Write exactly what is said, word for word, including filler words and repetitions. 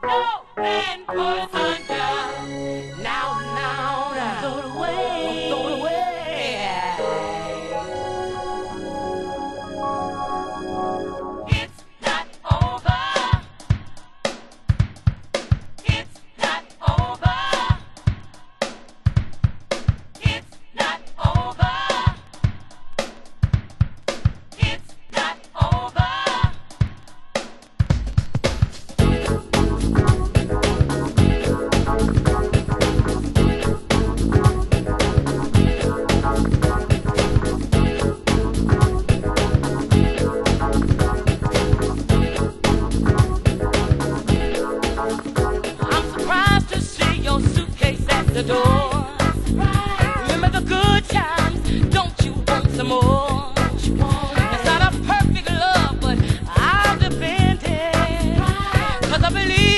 open passenger. Now, now, now. Throw it away. Throw it away. It's not over. It's not over. It's not over. It's not over. I'm surprised to see your suitcase at the door. Remember the good times, don't you want some more? It's not a perfect love, but I'll defend it. 'Cause I believe